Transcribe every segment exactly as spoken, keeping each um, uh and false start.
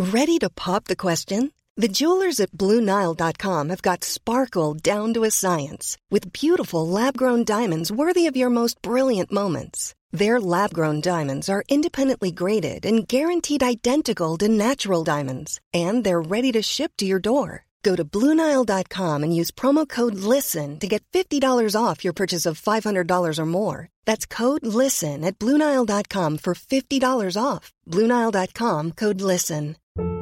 Ready to pop the question? The jewelers at Blue Nile dot com have got sparkle down to a science with beautiful lab-grown diamonds worthy of your most brilliant moments. Their lab-grown diamonds are independently graded and guaranteed identical to natural diamonds, and they're ready to ship to your door. Go to Blue Nile dot com and use promo code LISTEN to get fifty dollars off your purchase of five hundred dollars or more. That's code LISTEN at Blue Nile dot com for fifty dollars off. Blue Nile dot com, code LISTEN.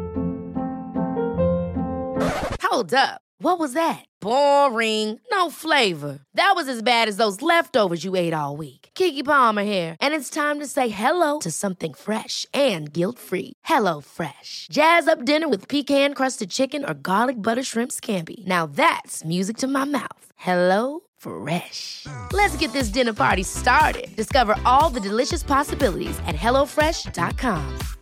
Hold up. What was that? Boring. No flavor. That was as bad as those leftovers you ate all week. Keke Palmer here, and it's time to say hello to something fresh and guilt-free. Hello Fresh. Jazz up dinner with pecan-crusted chicken or garlic butter shrimp scampi. Now that's music to my mouth. Hello Fresh. Let's get this dinner party started. Discover all the delicious possibilities at hello fresh dot com.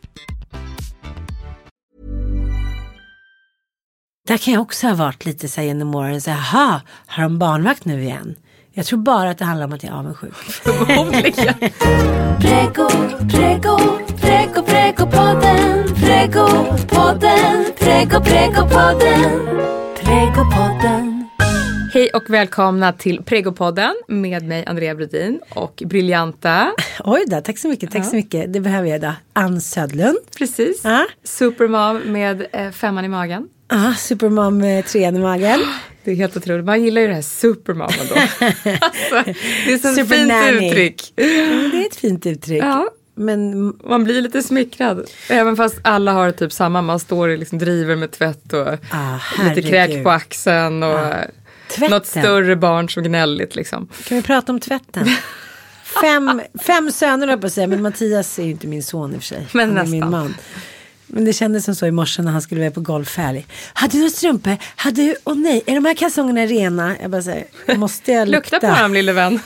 Där kan jag också ha varit lite så här genom åren. Så här, har de barnvakt nu igen? Jag tror bara att det handlar om att jag är avundsjuk. Förmodligen. Prego, prego, prego, prego podden. Prego podden, prego, prego podden. Prego podden. Hej och välkomna till Pregopodden med mig Andrea Brodin och briljanta. Oj då, tack så mycket, tack ja. så mycket. Det behöver jag då. Ann Södlund. Precis. Ja. Supermom med eh, femman i magen. Ja, supermom med trean i magen. Det är helt otroligt. Man gillar ju det här supermommen då. Alltså, det är så ett fint uttryck. Ja, det är ett fint uttryck. Ja. Men man blir lite smickrad. Även fast alla har typ samma. Man står och liksom driver med tvätt och ah, lite kräk på axeln och ah. något större barn som gnälligt liksom. Kan vi prata om tvätten? Fem, fem söner då på att säga, men Mattias är ju inte min son i och för sig. Men han är nästan. Min man. Men det kändes som så i morse när han skulle vara på golffärg. Hade du några strumpor? Hade du, åh nej, är de här kalsongerna rena? Jag bara säger, måste jag lukta? Lukta på dem, lille vän.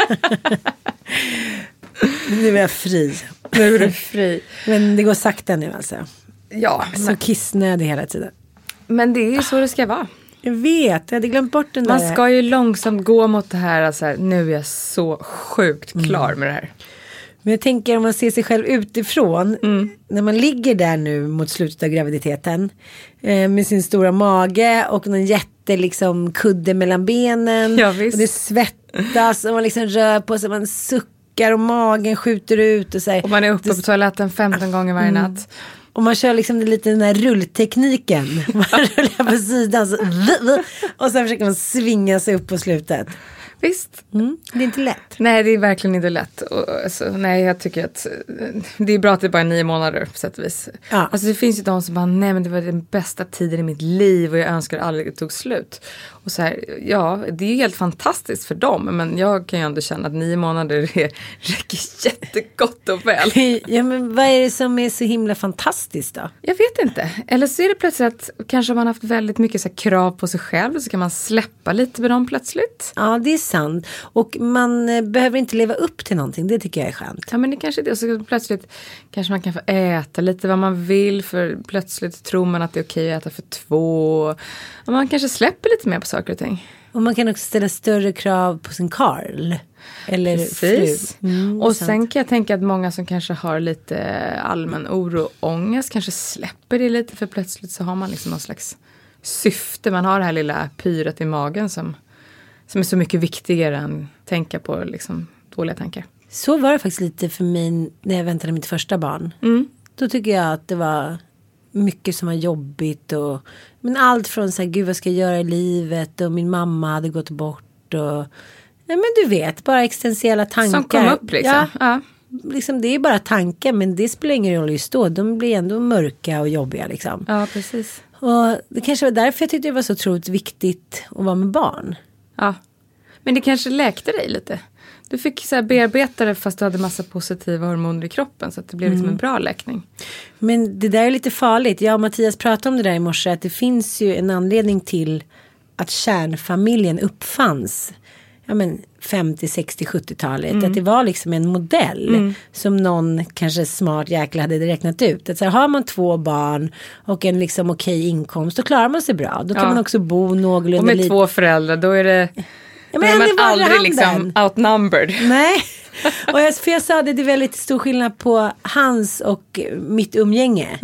Nu är jag fri. Nu är du fri. Men det går sakta nu alltså. Ja. Så men... kissnödig hela tiden. Men det är ju så det ska vara. Jag vet, jag hade glömt bort den Man där. Man ska ju långsamt gå mot det här, alltså här, nu är jag så sjukt klar mm. med det här. Men jag tänker om man ser sig själv utifrån, mm. när man ligger där nu mot slutet av graviditeten eh, med sin stora mage och någon jätte liksom kudde mellan benen. Ja, visst. Och det svettas och man liksom rör på sig, man suckar och magen skjuter ut. Och, så här, och man är uppe det, på toaletten femton gånger varje natt. Mm. Och man kör liksom lite den här rulltekniken. Man rullar på sidan så, och sen försöker man svinga sig upp på slutet. Visst. Mm, det är inte lätt. Nej, det är verkligen inte lätt. Och, alltså, nej, jag tycker att det är bra att det bara är nio månader på sätt och vis. Ja. Alltså det finns ju de som bara, nej men det var den bästa tiden i mitt liv och jag önskar aldrig det tog slut. Och så här, ja, det är ju helt fantastiskt för dem. Men jag kan ju ändå känna att nio månader är, räcker jättegott och väl. Ja, men vad är det som är så himla fantastiskt då? Jag vet inte. Eller så är det plötsligt att kanske man har haft väldigt mycket så här, krav på sig själv. Så kan man släppa lite med dem plötsligt. Ja, det är sant. Och man eh, behöver inte leva upp till någonting. Det tycker jag är skönt. Ja, men det kanske är det. Och så plötsligt kanske man kan få äta lite vad man vill. För plötsligt tror man att det är okej att äta för två. Och man kanske släpper lite mer på saker och ting. Och man kan också ställa större krav på sin Karl. Eller fru. Mm, och sant. Sen kan jag tänka att många som kanske har lite allmän oro och ångest kanske släpper det lite. För plötsligt så har man liksom någon slags syfte. Man har det här lilla pyret i magen som... Som är så mycket viktigare än tänka på liksom, dåliga tankar. Så var det faktiskt lite för mig när jag väntade mitt första barn. Mm. Då tycker jag att det var mycket som var jobbigt. Och, men allt från så här, gud vad ska jag göra i livet? Och min mamma hade gått bort. Och, ja, men du vet, bara existentiella tankar. Som kom upp liksom. Ja, ja. Liksom det är bara tankar, men det spelar ingen roll just då. De blir ändå mörka och jobbiga liksom. Ja, precis. Och det kanske var därför jag tyckte det var så otroligt viktigt att vara med barn. Ja, men det kanske läkte dig lite. Du fick så här bearbeta det fast du hade massa positiva hormoner i kroppen. Så att det blev liksom mm. en bra läkning. Men det där är lite farligt. Jag och Mattias pratade om det där i morse. Att det finns ju en anledning till att kärnfamiljen uppfanns. Ja men femtio, sextio, sjuttiotalet. Mm. Att det var liksom en modell. Mm. Som någon kanske smart jäkla hade räknat ut. Att så här, har man två barn och en liksom okej inkomst. Då klarar man sig bra. Då kan ja. man också bo någorlunda. Och med lite. Två föräldrar då är det... Ja, men då är man aldrig liksom outnumbered. Nej, och jag, för jag sa det, det är väldigt stor skillnad på hans och mitt umgänge. Ja.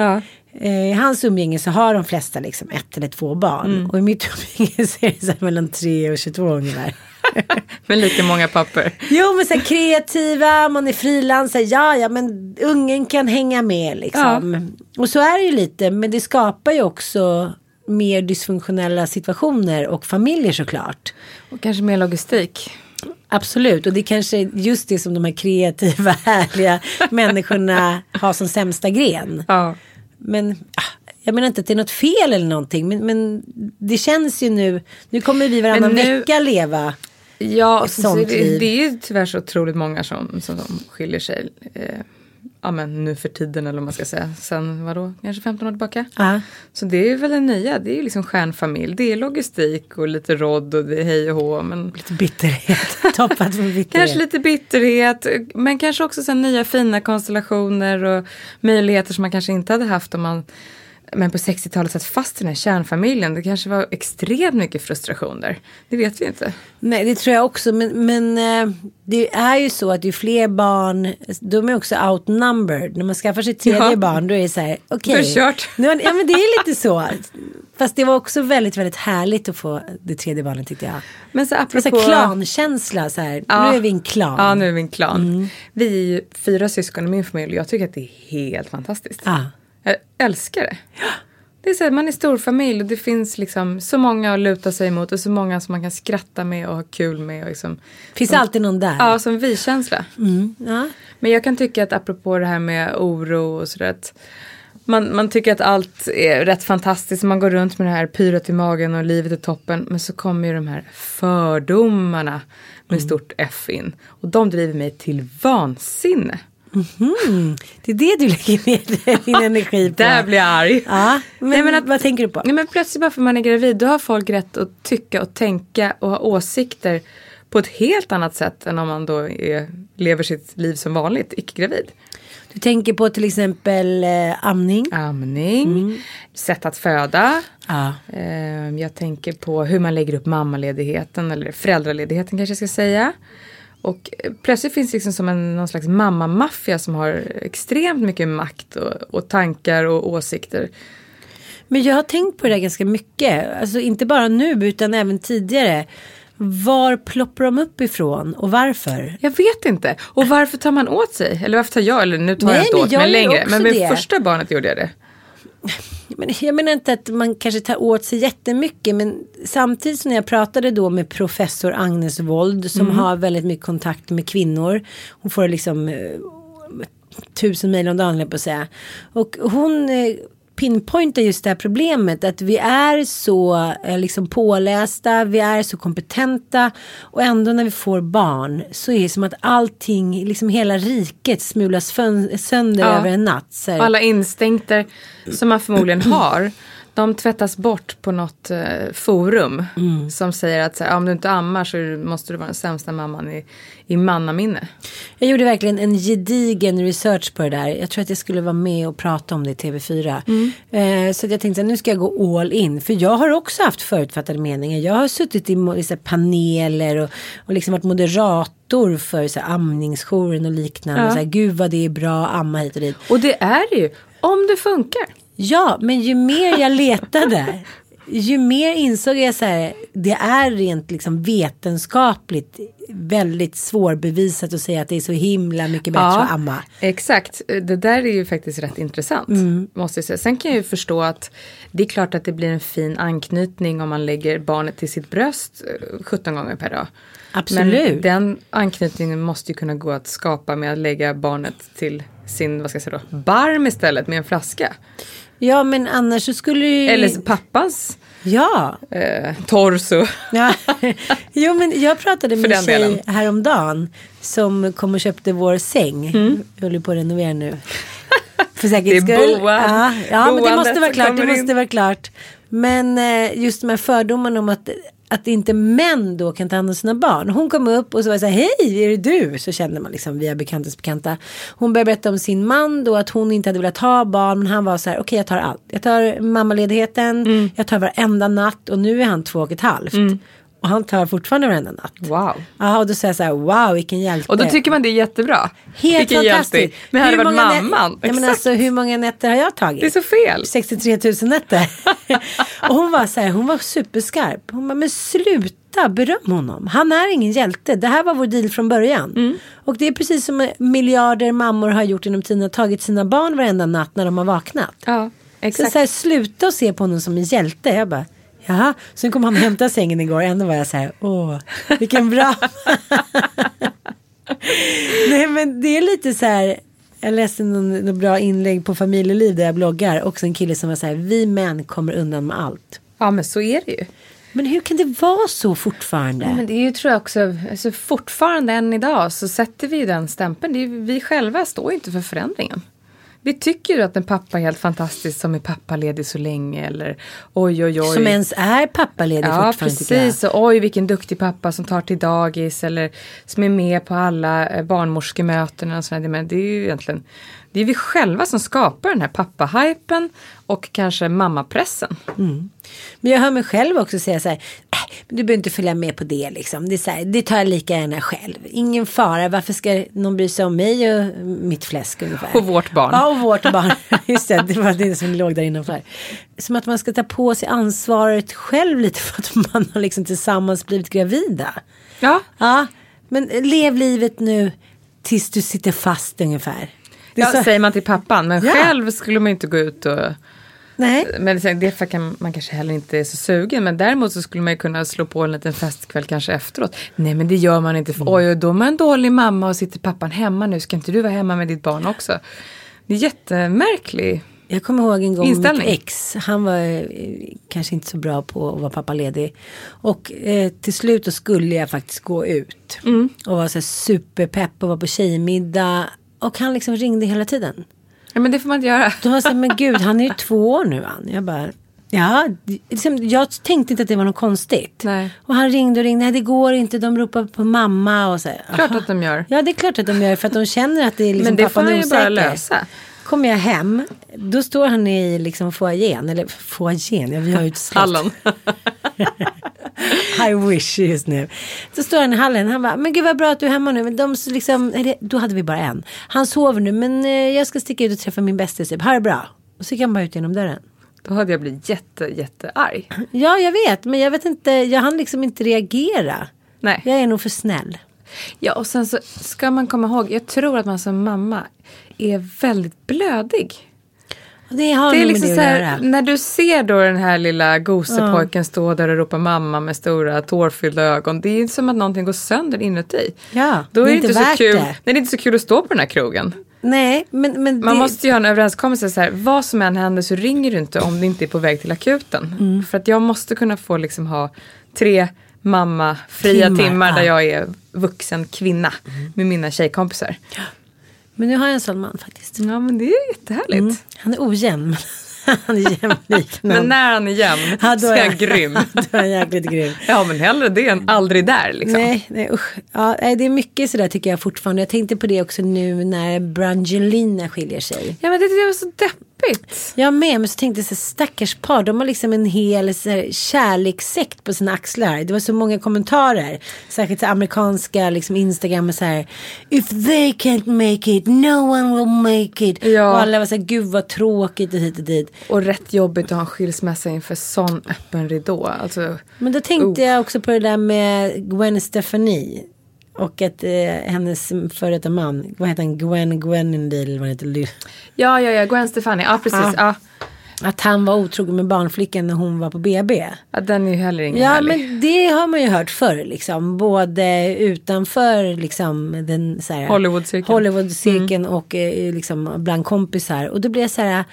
eh, i hans umgänge så har de flesta liksom ett eller två barn. Mm. Och i mitt umgänge så är det så här mellan tre och tjugotvå ungefär. Men lika många papper. Jo, men så här kreativa, man är frilansare, ja, ja, men ungen kan hänga med liksom. Ja. Och så är det ju lite, men det skapar ju också mer dysfunktionella situationer och familjer såklart. Och kanske mer logistik. Absolut, och det är kanske just det som de här kreativa, härliga människorna har som sämsta gren. Ja. Men jag menar inte att det är något fel eller någonting, men, men det känns ju nu, nu kommer vi varannan nu, vecka leva. Ja, så så det, det är ju tyvärr så otroligt många som, som, som skiljer sig. Eh, ja, men nu för tiden, eller vad man ska säga. Sen vadå, kanske femton år tillbaka. Uh-huh. Så det är väl det nya, det är ju liksom stjärnfamilj. Det är logistik och lite råd och det är hej och hå. Men lite bitterhet, toppat med bitterhet. Kanske lite bitterhet, men kanske också sen nya fina konstellationer och möjligheter som man kanske inte hade haft om man... Men på sextiotalet satt fast i den här kärnfamiljen. Det kanske var extremt mycket frustration där. Det vet vi inte. Nej, det tror jag också. Men, men det är ju så att ju fler barn, de är också outnumbered. När man skaffar sig tredje ja. barn, då är det så här, okej. Okay, kört. Ja, men det är lite så. Fast det var också väldigt, väldigt härligt att få det tredje barnet, tyckte jag. Men så apropå... Så här klankänsla, så här. Ja. Nu är vi en klan. Ja, nu är vi en klan. Mm. Vi är ju fyra syskon i min familj. Jag tycker att det är helt fantastiskt. Ja. Jag älskar det. Ja. Det är så att man är stor familj och det finns liksom så många att luta sig emot och så många som man kan skratta med och ha kul med. Och liksom, finns som, alltid någon där. Ja, som vi-känsla. Mm. Ja. Men jag kan tycka att apropå det här med oro och sådär, att man, man tycker att allt är rätt fantastiskt. Man går runt med det här pyret i magen och livet är toppen. Men så kommer ju de här fördomarna med mm. stort F in. Och de driver mig till vansinne. Mm-hmm. Det är det du lägger ner din energi på. Där blir jag arg. Ja, men, nej, men att, vad tänker du på? Nej, men plötsligt bara för man är gravid, då har folk rätt att tycka och tänka och ha åsikter på ett helt annat sätt än om man då är, lever sitt liv som vanligt, icke-gravid. Du tänker på till exempel eh, amning. Amning, mm. sätt att föda. Ja. Eh, jag tänker på hur man lägger upp mammaledigheten eller föräldraledigheten kanske jag ska säga. Och plötsligt finns det liksom som en någon slags mammamaffia som har extremt mycket makt och, och tankar och åsikter. Men jag har tänkt på det där ganska mycket. Alltså inte bara nu utan även tidigare. Var ploppar de upp ifrån och varför? Jag vet inte. Och varför tar man åt sig? Eller varför tar jag? Eller nu tar Nej, jag inte åt mig längre. Men med det. första barnet gjorde jag det. Men jag menar inte att man kanske tar åt sig jättemycket, men samtidigt som jag pratade då med professor Agnes Wold som mm. har väldigt mycket kontakt med kvinnor. Hon får liksom eh, tusen mejl om dagen på att säga. Och hon eh, pinpointar just det här problemet att vi är så eh, liksom pålästa, vi är så kompetenta och ändå när vi får barn så är det som att allting, liksom hela riket smulas fön- sönder ja. över en natt. Så alla instinkter som man förmodligen har, de tvättas bort på något eh, forum mm. som säger att så här, om du inte ammar så måste du vara den sämsta mamman i, i mannaminne. Jag gjorde verkligen en gedigen research på det där. Jag tror att jag skulle vara med och prata om det i T V fyra. Mm. Eh, så att jag tänkte att nu ska jag gå all in. För jag har också haft förutfattade meningar. Jag har suttit i, i så här, paneler och, och liksom varit moderator för så här, amningsjouren och liknande. Ja. Och så här, gud vad det är bra, amma hit och dit. Och det är det ju, om det funkar. Ja, men ju mer jag letade, ju mer insåg jag så här, det är rent liksom vetenskapligt väldigt svårbevisat att säga att det är så himla mycket bättre ja, att amma. Exakt, det där är ju faktiskt rätt intressant, mm. måste jag säga. Sen kan jag ju förstå att det är klart att det blir en fin anknytning om man lägger barnet till sitt bröst sjutton gånger per dag. Absolut. Men den anknytningen måste ju kunna gå att skapa med att lägga barnet till sin, vad ska jag säga då, barm istället med en flaska. Ja, men annars så skulle ju... Eller pappas ja. eh, torso. Ja. Jo, men jag pratade med en tjej delen. häromdagen som kom och köpte vår säng. Mm. Jag håller på att renovera nu. För säkerhets skull. Det är boa. Ja, ja men det måste vara klart. Det måste vara klart. Men eh, just de här fördomarna om att att inte män då kan ta hand om sina barn. Hon kom upp och så var så här, hej, är det du? Så kände man liksom via bekantas bekanta. Hon började berätta om sin man då att hon inte hade velat ha barn. Men han var så här, okej okay, jag tar allt. Jag tar mammaledigheten, mm. jag tar varenda natt och nu är han två och ett halvt. Mm. Och han tar fortfarande varenda natt. Wow. Ja, och då säger jag så här, wow, vilken hjälte. Och då tycker man det är jättebra. Helt vilken fantastiskt. Hjälte. Men hade det varit mamman. Ja, men alltså, hur många nätter har jag tagit? Det är så fel. sextiotre tusen nätter. Och hon var så här, hon var superskarp. Hon bara, men sluta beröm honom. Han är ingen hjälte. Det här var vår deal från början. Mm. Och det är precis som miljarder mammor har gjort inom tiden. Tagit sina barn varenda natt när de har vaknat. Ja, exakt. Så, så här, sluta och se på honom som en hjälte. Jag bara, jaha. Sen kom han och hämtade sängen igår. Ändå var jag så här, åh, vilken bra. Nej, men det är lite så här. Jag läste någon, någon bra inlägg på Familjeliv där jag bloggar. Också en kille som var så här, vi män kommer undan med allt. Ja, men så är det ju. Men hur kan det vara så fortfarande? Ja, men det är ju, tror jag också, alltså fortfarande än idag så sätter vi den stämpeln. Det är, vi själva står ju inte för förändringen. Vi tycker ju att en pappa är helt fantastisk som är pappaledig så länge. Eller oj, oj, oj. Som ens är pappaledig ja, fortfarande. Ja, precis. Och oj, vilken duktig pappa som tar till dagis. Eller som är med på alla barnmorskemöten. Och sådär. Men det är ju egentligen, det är vi själva som skapar den här pappahypen. Och kanske mammapressen. Mm. Men jag hör mig själv också säga så här, äh, du behöver inte följa med på det liksom. Det, är så här, det tar jag lika gärna själv. Ingen fara, varför ska någon bry sig om mig och mitt fläsk ungefär? Och vårt barn. Ja, och vårt barn. Just det, det var det som låg där innanför. Som att man ska ta på sig ansvaret själv lite för att man har liksom tillsammans blivit gravida. Ja. Ja, men lev livet nu tills du sitter fast ungefär. Det ja, så... säger man till pappan. Men ja. Själv skulle man inte gå ut och... Nej. Men det för kan man kanske heller inte är så sugen. Men däremot så skulle man ju kunna slå på en liten festkväll kanske efteråt. Nej, men det gör man inte. För, oj, då är man en dålig mamma och sitter pappan hemma nu. Ska inte du vara hemma med ditt barn också? Det är jättemärklig. Jag kommer ihåg en gång inställning. Mitt ex. Han var eh, kanske inte så bra på att vara pappaledig. Och eh, till slut då skulle jag faktiskt gå ut. Mm. Och var så här superpepp och var på tjejmiddag. Och han liksom ringde hela tiden. Ja, men det får man inte göra. Då var jag så här, men gud, han är ju två år nu. Han. Jag bara, ja, liksom, jag tänkte inte att det var något konstigt. Nej. Och han ringde och ringde, nej det går inte, de ropar på mamma. Och så här, klart att de gör. Ja, det är klart att de gör, för att de känner att det är liksom men det pappan får han ju bara osäker. lösa. Kommer jag hem, då står han i liksom foajén, eller foajén, ja, vi har ju ett slott. Hallen. I wish just nu. Så står han i hallen, han bara, men gud vad bra att du är hemma nu. Men de liksom, eller, då hade vi bara en. Han sover nu, men eh, jag ska sticka ut och träffa min bästis. Typ. Ha det bra. Och så gick han bara ut genom dörren. Då hade jag blivit jätte, jättearg. Ja, jag vet, men jag vet inte, jag hann liksom inte reagera. Nej. Jag är nog för snäll. Ja, och sen så ska man komma ihåg, jag tror att man som mamma är väldigt blödig. Det har det är nog liksom med så det här, att göra. när du ser då den här lilla gosepojken mm. stå där och ropa mamma med stora tårfyllda ögon. Det är som att någonting går sönder inuti. Ja, då är det inte, inte så kul. det. Nej, det är inte så kul att stå på den här krogen. Nej, men, men man det... måste ju ha en överenskommelse så här, vad som än händer så ringer du inte om det inte är på väg till akuten. Mm. För att jag måste kunna få liksom ha tre mamma fria timmar, timmar ja. Där jag är vuxen kvinna mm. med mina tjejkompisar. Ja. Men nu har jag en sån man faktiskt. Ja, men det är jättehärligt. Mm. Han är ojämn. Han är jämlik. Men när han är jämn ja, så är han grym. Då är han jäkligt grym. Ja, men hellre det än aldrig där liksom. Nej, nej usch. Ja, det är mycket sådär tycker jag fortfarande. Jag tänkte på det också nu när Brangelina skiljer sig. Ja, men det, det var så deppigt. Jag med, men så tänkte jag så stackars par. De har liksom en hel så här, kärlekssekt på sina axlar. Det var så många kommentarer. Särskilt så amerikanska liksom Instagram och så här. If they can't make it, no one will make it. Ja. Och alla var så här, gud vad tråkigt och hit och dit. Och rätt jobbigt att ha en skilsmässa inför sån öppen ridå. Alltså, men då tänkte uh. jag också på det där med Gwen Stefani. Och att eh, hennes före detta man, vad heter han? Gwen Gwenendale, vad heter det? Ja, ja, ja, Gwen Stefani, ja precis, ja. ja. Att han var otrogen med barnflickan när hon var på B B. Ja, den är ju heller ingen Ja, härlig. men det har man ju hört förr liksom. Både utanför liksom den så här, Hollywood-cirkeln, Hollywood-cirkeln mm. och eh, liksom bland kompisar. Och då blir jag så här,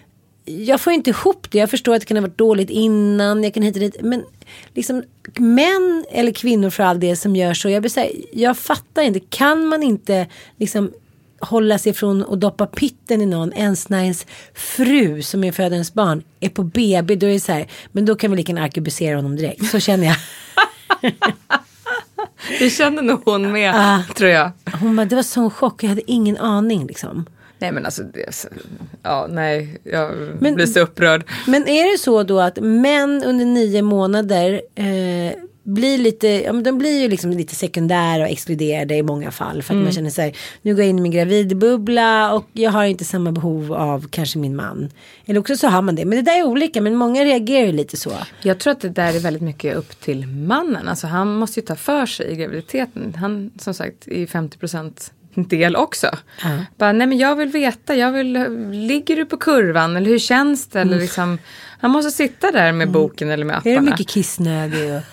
jag får inte ihop det. Jag förstår att det kan ha varit dåligt innan, jag kan hit och dit. Men liksom män eller kvinnor för all det som gör så. Jag blir så här, jag fattar inte. Kan man inte liksom hålla sig från att doppa pitten i någon ens när ens fru som är födens barn är på B B, då är det så här, men då kan vi lika gärna arkebusera honom direkt. Så känner jag. Det kände nog hon med, ah, tror jag. Hon bara, det var sån chock, jag hade ingen aning liksom. Nej, men alltså det, ja, nej, jag men, blir så upprörd. Men är det så då att män under nio månader eh, blir lite, ja, men de blir ju liksom lite sekundära och exkluderade i många fall. För att mm. man känner sig, nu går jag in i min gravidbubbla och jag har inte samma behov av kanske min man. Eller också så har man det. Men det där är olika, men många reagerar ju lite så. Jag tror att det där är väldigt mycket upp till mannen. Alltså han måste ju ta för sig i graviditeten. Han som sagt är femtio procent del också. Uh. Bara, nej men jag vill veta, jag vill, ligger du på kurvan eller hur känns det? Mm. Eller liksom, han måste sitta där med mm. boken eller med apparna. Är det mycket kissnödig? Och...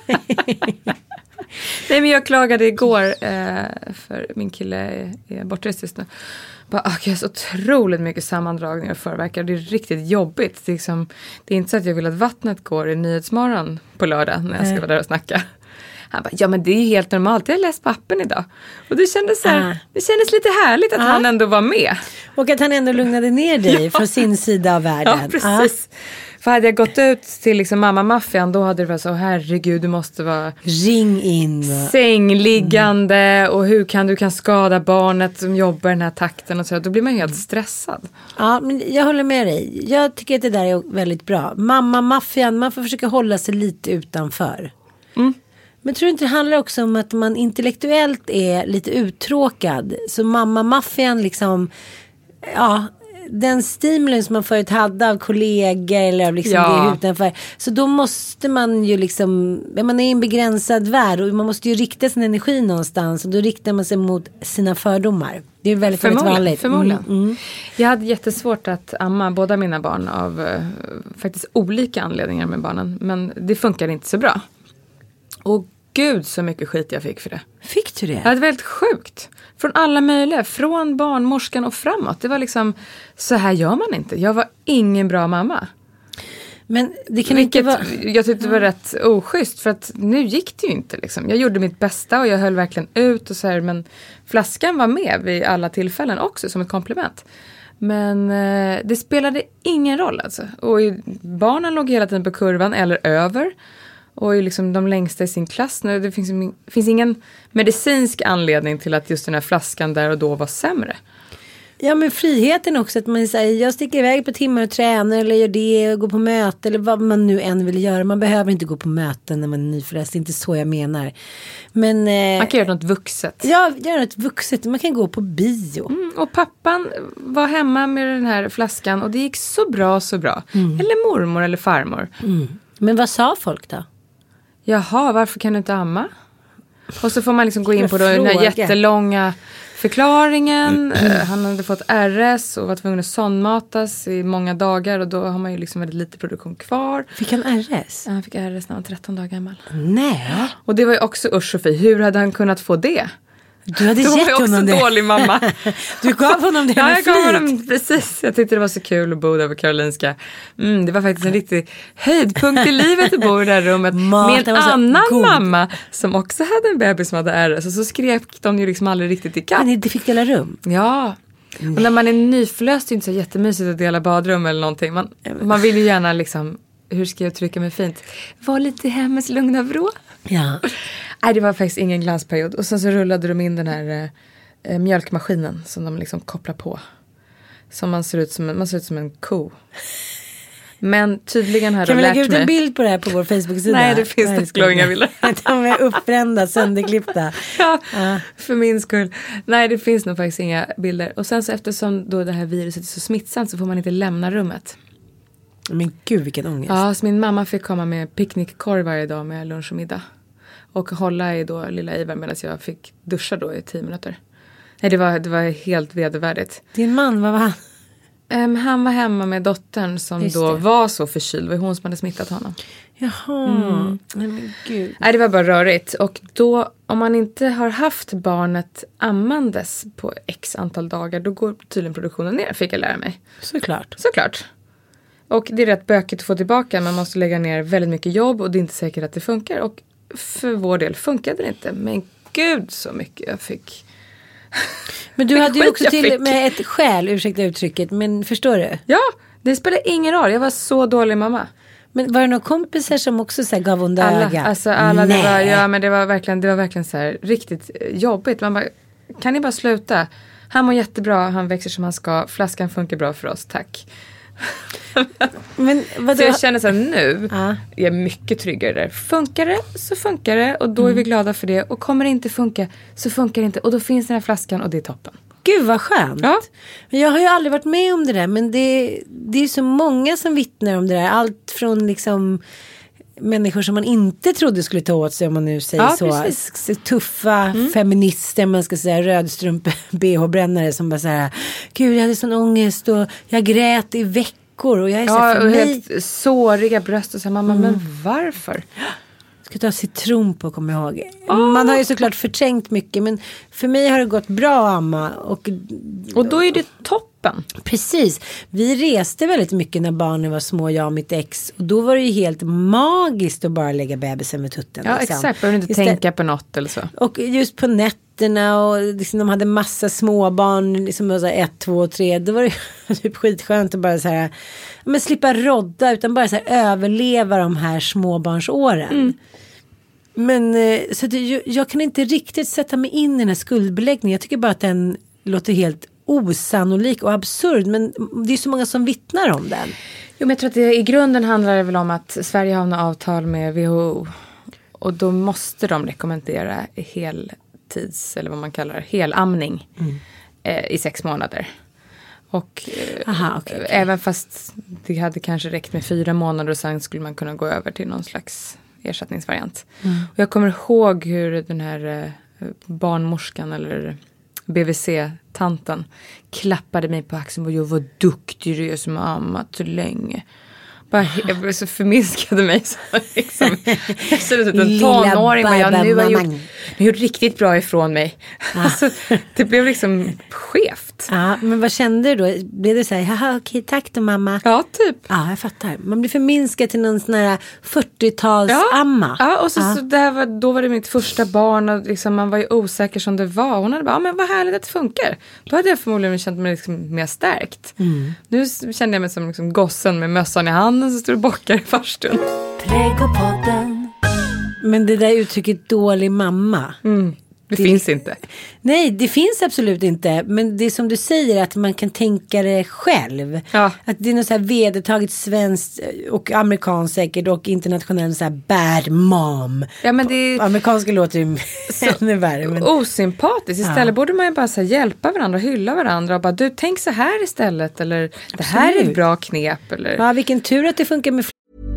nej men jag klagade igår eh, för min kille är, är bortrest just nu. Bara, okay, jag har så otroligt mycket sammandragningar och förverkar. Det är riktigt jobbigt. Det är, liksom, det är inte så att jag vill att vattnet går i Nyhetsmorgon på lördag när jag ska uh. vara där och snacka. Han bara, ja men det är ju helt normalt. Jag har läst pappen idag. Och det kändes, så här, ah. det kändes lite härligt att ah. han ändå var med. Och att han ändå lugnade ner dig ja. Från sin sida av världen. Ja, precis. Ah. För hade jag gått ut till liksom mamma-maffian, då hade det varit så, herregud, du måste vara... Ring in. Sängliggande mm. och hur kan du kan skada barnet som jobbar i den här takten och så. Då blir man helt stressad. Ja, men jag håller med dig. Jag tycker att det där är väldigt bra. Mamma-maffian, man får försöka hålla sig lite utanför. Mm. Men tror du inte det handlar också om att man intellektuellt är lite uttråkad? Så mamma-maffian liksom, ja, den stimulen som man förut hade av kollegor eller liksom ja. Det utanför. Så då måste man ju liksom, man är i en begränsad värld och man måste ju rikta sin energi någonstans. Och då riktar man sig mot sina fördomar. Det är väldigt, väldigt vanligt. Förmodligen. Mm, mm. Jag hade jättesvårt att amma båda mina barn av uh, faktiskt olika anledningar med barnen. Men det funkar inte så bra. Och gud så mycket skit jag fick för det. Fick du det? Ja, det var väldigt sjukt. Från alla möjliga. Från barnmorskan och framåt. Det var liksom, så här gör man inte. Jag var ingen bra mamma. Men det kan Vilket, inte vara... Jag tyckte det var rätt oschysst. För att nu gick det ju inte liksom. Jag gjorde mitt bästa och jag höll verkligen ut och så här. Men flaskan var med vid alla tillfällen också som ett komplement. Men eh, det spelade ingen roll alltså. Och barnen låg hela tiden på kurvan eller över. Och är liksom de längsta i sin klass nu. Det finns, det finns ingen medicinsk anledning till att just den här flaskan där och då var sämre. Ja, men friheten också. Att man säger, jag sticker iväg på timmar och tränar eller gör det och går på möte eller vad man nu än vill göra. Man behöver inte gå på möten när man är nyförlöst. Det är inte så jag menar. Men, eh, man kan göra något vuxet. Ja, göra något vuxet. Man kan gå på bio. Mm, och pappan var hemma med den här flaskan och det gick så bra, så bra. Mm. Eller mormor eller farmor. Mm. Men vad sa folk då? Jaha, varför kan du inte amma? Och så får man liksom gå in på då den här jättelånga förklaringen. Mm. Han hade fått R S och var tvungen att sondmatas i många dagar. Och då har man ju liksom väldigt lite produktion kvar. Fick han R S? Ja, han fick R S när han var tretton dagar gammal. Nej. Och det var ju också usch och fy. Hur hade han kunnat få det? Du hade gett honom också det. Dålig mamma. Du gav honom det. Ja, jag gav honom, precis. Jag tyckte det var så kul att bo där på Karolinska. Mm, det var faktiskt en riktig höjdpunkt i livet att bo i det här rummet. Mat, med en annan god. Mamma som också hade en bebis som hade R S. Och så skrek de ju liksom aldrig riktigt i kapp. Men det fick dela rum? Ja. Mm. Och när man är nyförlöst är det inte så jättemysigt att dela badrum eller någonting. Man, man vill ju gärna liksom, hur ska jag uttrycka mig fint? Var lite hemmes lugna vrå. Ja. Nej, det var faktiskt ingen glansperiod. Och sen så rullade de in den här eh, mjölkmaskinen som de liksom kopplar på. Som man ser ut som en, man ser ut som en ko. Men tydligen har de lärt mig. Kan vi lägga ut en bild på det här på vår Facebook-sida? Nej, det finns det inga bilder. De är uppbrända, sönderklippta. Ja, uh. för min skull. Nej, det finns nog faktiskt inga bilder. Och sen så eftersom då det här viruset är så smittsamt så får man inte lämna rummet. Men gud, vilken ångest. Ja, så min mamma fick komma med picknickkorv varje dag med lunch och middag. Och hålla i då lilla Ivar medan jag fick duscha då i tio minuter. Nej, det var, det var helt vedervärdigt. Din man, vad var han? Um, han var hemma med dottern som Just då det. var så förkyld. Det var hon som hade smittat honom. Jaha, mm. Nej men gud. Nej, det var bara rörigt. Och då, om man inte har haft barnet ammandes på x antal dagar, då går tydligen produktionen ner, fick jag lära mig. Såklart. Såklart. Och det är rätt bökigt att få tillbaka. Man måste lägga ner väldigt mycket jobb och det är inte säkert att det funkar. Och för vår del funkade det inte. Men gud så mycket jag fick. Men du hade ju också till med ett skäl, ursäkta uttrycket, men förstår du? Ja, det spelade ingen roll. Jag var så dålig mamma. Men var det några kompisar som också så här, gav under alla, öga? Alltså alla, det var, ja men det var verkligen, det var verkligen så här riktigt jobbigt. Man bara, kan ni bara sluta? Han mår jättebra, han växer som han ska. Flaskan funkar bra för oss, tack. Men vadå? Så jag känner så här, nu ja. är jag mycket tryggare där. Funkar det så funkar det och då är vi glada för det. Och kommer det inte funka så funkar det inte. Och då finns den här flaskan och det är toppen. Gud vad skönt. Ja. Men jag har ju aldrig varit med om det där. Men det, det är så många som vittnar om det där. Allt från liksom människor som man inte trodde skulle ta åt sig, om man nu säger ja, så. Precis. Tuffa mm. feminister, man ska säga, rödstrump B H-brännare som bara så här, gud jag hade sån ångest och jag grät i veckor och jag är så ja, för och mig... helt såriga bröst och så här, mamma, mm. men varför? Jag ska ta citron på, kommer jag ihåg. Oh. Man har ju såklart förträngt mycket, men för mig har det gått bra, amma. Och, och då är det toppen. Precis. Vi reste väldigt mycket när barnen var små, jag och mitt ex. Och då var det ju helt magiskt att bara lägga bebisen med tutten. Ja, liksom. exakt. Behöver inte Istället... tänka på något eller så. Och just på nätterna och liksom, de hade massa småbarn, liksom så här, ett, två, tre. Då var det typ skitskönt att bara så här, men slippa rodda, utan bara så här, överleva de här småbarnsåren. Mm. Men så att jag, jag kan inte riktigt sätta mig in i den här skuldbeläggningen. Jag tycker bara att den låter helt osannolik och absurd. Men det är så många som vittnar om den. Jo, men jag tror att det, i grunden handlar det väl om att Sverige har en avtal med W H O. Och då måste de rekommendera heltids, eller vad man kallar det, helamning mm. eh, i sex månader. Och eh, Aha, okay, okay. även fast det hade kanske räckt med fyra månader och sen skulle man kunna gå över till någon slags ersättningsvariant. Mm. Och jag kommer ihåg hur den här eh, barnmorskan eller B V C-tanten klappade mig på axeln och jag var duktig, du är som har ammat så länge. Bara, jag så förminskade mig så liksom. Jag ser ut en tonåring men jag nu har gjort, nu har gjort riktigt bra ifrån mig. Ah. Alltså, det blev liksom skevt. Ja, men vad kände du då? Blev du så här, haha, okej, tack då mamma. Ja, typ. Ja, jag fattar. Man blir förminskad till någon sån här fyrtiotals ja. amma. Ja, och så, ja. så där var, då var det mitt första barn och liksom, man var ju osäker som det var. Hon hade bara, ja, men vad härligt att det funkar. Då hade jag förmodligen känt mig liksom mer stärkt. Mm. Nu kände jag mig som liksom gossen med mössan i handen så står det bockar i farstun. Pregopodden. Men det där uttrycket dålig mamma. Mm. Det, det finns inte. Nej, det finns absolut inte. Men det är som du säger, att man kan tänka det själv. Ja. Att det är något så här vedertaget svenskt och amerikanskt säkert och internationellt så här bad mom. Ja, men det amerikanska låter ju ännu värre. Men... osympatiskt. Istället ja. borde man ju bara så här, hjälpa varandra, hylla varandra och bara, du tänk så här istället. Eller absolut. Det här är ett bra knep. Eller... Ja, vilken tur att det funkar med.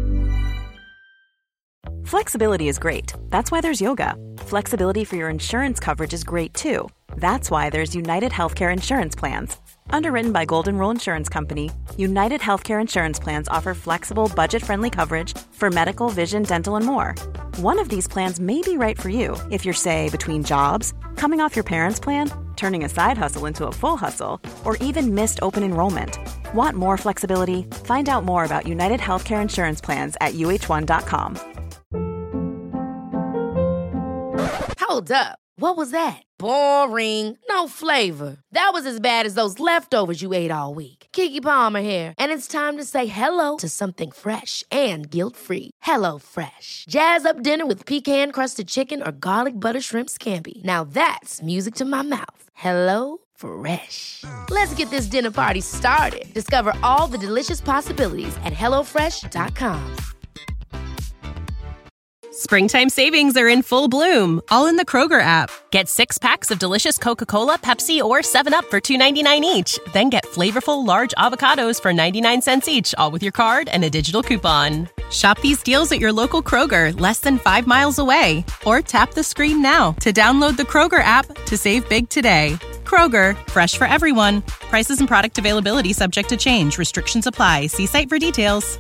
Flexibility is great. That's why there's yoga. Flexibility for your insurance coverage is great too. That's why there's United Healthcare Insurance Plans. Underwritten by Golden Rule Insurance Company, United Healthcare Insurance Plans offer flexible, budget-friendly coverage for medical, vision, dental, and more. One of these plans may be right for you if you're, say, between jobs, coming off your parents' plan, turning a side hustle into a full hustle, or even missed open enrollment. Want more flexibility? Find out more about United Healthcare Insurance Plans at U H one dot com. Hold up. What was that? Boring. No flavor. That was as bad as those leftovers you ate all week. Keke Palmer here, and it's time to say hello to something fresh and guilt-free. Hello Fresh. Jazz up dinner with pecan-crusted chicken or garlic butter shrimp scampi. Now that's music to my mouth. Hello Fresh. Let's get this dinner party started. Discover all the delicious possibilities at hello fresh dot com. Springtime savings are in full bloom, all in the Kroger app. Get six packs of delicious Coca-Cola, Pepsi, or seven up for two ninety-nine each. Then get flavorful large avocados for ninety-nine cents each, all with your card and a digital coupon. Shop these deals at your local Kroger, less than five miles away. Or tap the screen now to download the Kroger app to save big today. Kroger, fresh for everyone. Prices and product availability subject to change. Restrictions apply. See site for details.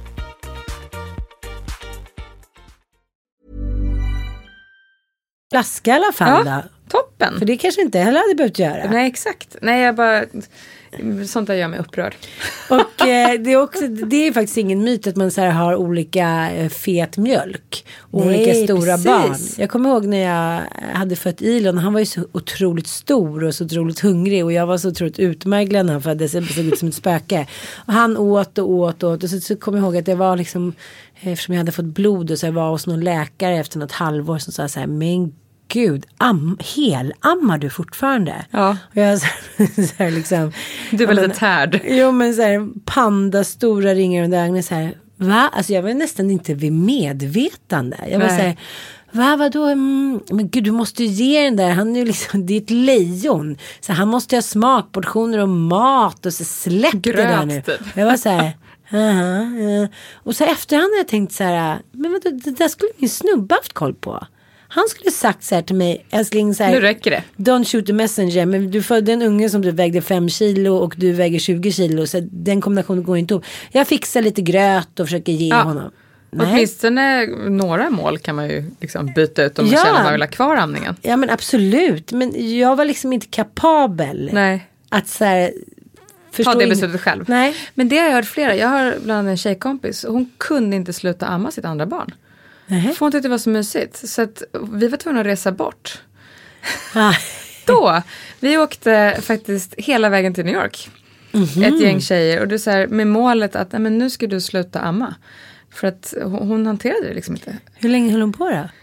Flaska i alla fall ja, då. Toppen. För det kanske inte heller hade behövt göra. Nej, exakt. Nej, jag bara... Sånt där gör mig upprörd. Och eh, det, är också, det är faktiskt ingen myt att man så här har olika eh, fet mjölk. Nej, olika stora precis. barn. Jag kommer ihåg när jag hade fött Ilon. Han var ju så otroligt stor och så otroligt hungrig. Och jag var så otroligt utmärglad när han föddes. Jag såg ut som ett spöke. Och han åt och åt och åt. Och så, så kommer jag ihåg att jag var liksom... Eftersom jag hade fått blod och så jag var hos någon läkare efter något halvår som sa så här, men gud, am, helammar du fortfarande? Ja. Och jag så här, så här liksom. Du var ja, lite tärd. Jo, men så här, panda, stora ringar under ögonen så här. Va? Alltså jag var nästan inte vid medvetande. Jag var Nej. så här, va, vadå? Mm, men gud, du måste ju ge den där. Han är ju liksom, det är ett lejon. Så han måste ha smakportioner och mat och så släpp det där nu. Typ. Jag var så här, uh-huh, uh. Och så efterhand har jag tänkt så här, men vadå, det där skulle min snubbe haft koll på. Han skulle sagt så här till mig, älskling, så här, nu räcker det. Don't shoot the messenger, men du födde en unge som du vägde fem kilo och du väger tjugo kilo, så den kombinationen går inte ihop. Jag fixar lite gröt och försöker ge ja. honom. Nej. Åtminstone några mål kan man ju liksom byta ut om man ja. känner att man vill ha kvar amningen. Ja, men absolut. Men jag var liksom inte kapabel. Nej. Att så här, ta det beslutet själv. Nej. Men det har jag hört flera. Jag har bland annat en tjejkompis. Hon kunde inte sluta amma sitt andra barn. Nej. För hon tyckte det var så mysigt. Så att vi var tvungna att resa bort. Ah. Då, vi åkte faktiskt hela vägen till New York. Mm-hmm. Ett gäng tjejer. Och det är så här, med målet att nej, men nu ska du sluta amma. För att hon, hon hanterade det liksom inte. Hur länge höll hon på då?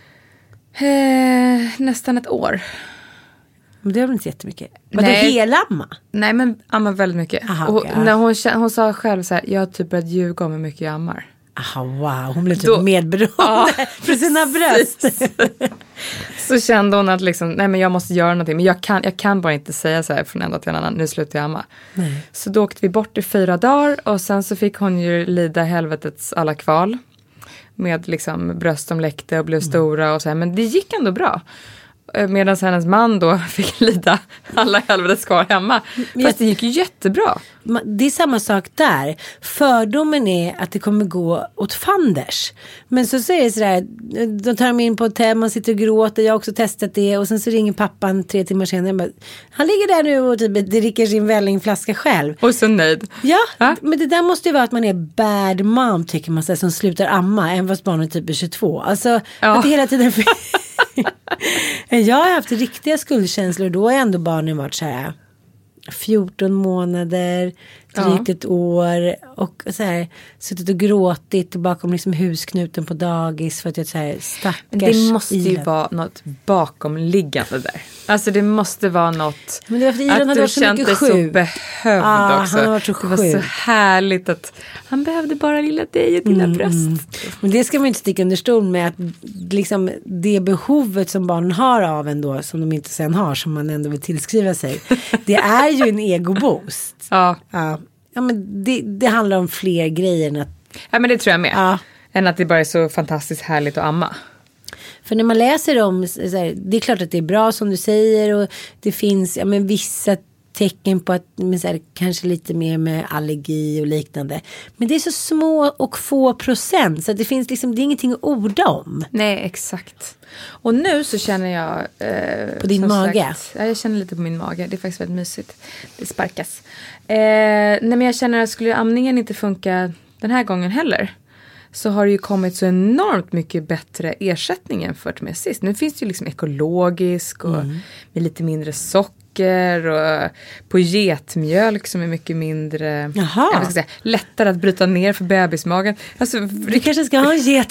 Eh, nästan ett år. Men det var inte jättemycket. Var det hela amma? Nej, men amma väldigt mycket. Aha, och okay. när hon, hon sa själv så här, jag har typ börjat ljuga om hur mycket jag ammar. Aha, wow, hon blev typ Då, medberoende ja, för sina bröst. Så kände hon att liksom, nej men jag måste göra någonting. Men jag kan, jag kan bara inte säga så här från en dag till en annan, nu slutar jag amma. Nej. Så då åkte vi bort i fyra dagar och sen så fick hon ju lida helvetets alla kval. Med liksom bröst som läckte och blev mm. stora och så här. Men det gick ändå bra. Medan hennes man då fick lida alla helvetes kvar hemma. Men fast det gick ju jättebra. Det är samma sak där. Fördomen är att det kommer gå åt fanders. Men så säger det sådär, de tar dem in på hotell, man sitter och gråter, jag har också testat det. Och sen så ringer pappan tre timmar senare. Bara, han ligger där nu och typ dricker sin vällingflaska själv. Och så nöjd. Ja, ha? Men det där måste ju vara att man är bad mom, tycker man, så här, som slutar amma, även fast barnet typ är tjugotvå. Alltså, ja. Att det hela tiden... Jag har haft riktiga skuldkänslor. Då har ändå barnen varit så här fjorton månader, drygt ja. ett år och så här suttit och gråtit bakom liksom husknuten på dagis för att jag så här stackars. Men det måste ju Ilan. vara något bakomliggande där. Alltså det måste vara något. Men det var för Ilan att hade du kände dig så behövd ah, också. Han var så det var så härligt att han behövde bara lilla dig och dina mm. bröst. Men det ska man inte sticka under stol med, att liksom det behovet som barnen har av ändå, som de inte sen har, som man ändå vill tillskriva sig. Det är ju en egoboost. Ja. Ja. Ja, men det, det handlar om fler grejer än att... Ja, men det tror jag med. Ja. Än att det bara är så fantastiskt härligt att amma. För när man läser om, så här, det är klart att det är bra som du säger, och det finns ja, men vissa tecken på att men så här, kanske lite mer med allergi och liknande. Men det är så små och få procent, så att det finns liksom, det är ingenting att orda om. Nej, exakt. Och nu så känner jag... Eh, på din mage? Sagt, ja, jag känner lite på min mage. Det är faktiskt väldigt mysigt. Det sparkas. Eh, nej, men jag känner att skulle amningen inte funka den här gången heller, så har det ju kommit så enormt mycket bättre ersättning jämfört med sist. Nu finns det ju liksom ekologisk och mm. med lite mindre socker och på getmjölk som är mycket mindre, jag ska säga, lättare att bryta ner för bebismagen. Alltså, vi kanske ska ha en get.